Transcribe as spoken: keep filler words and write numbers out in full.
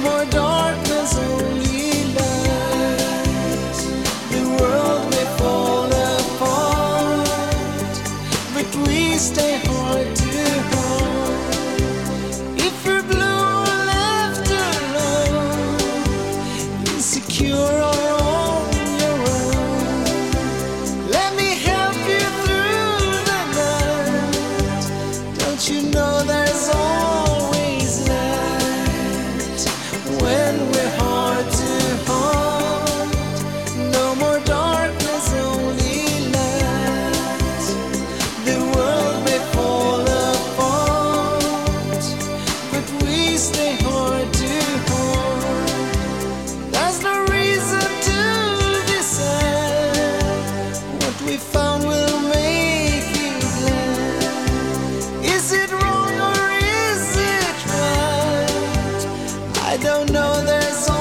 more darkness, only light. The world may fall apart, but we stay heart to heart. If we're blue or left alone, insecure or on your own, let me help you through the night. Don't you know there's always light when we're heart to heart? No more darkness, only light. The world may fall apart, but we stay heart to heart. There's no reason to decide. What we found will make you glad. Is it wrong or is it right? I don't know, there's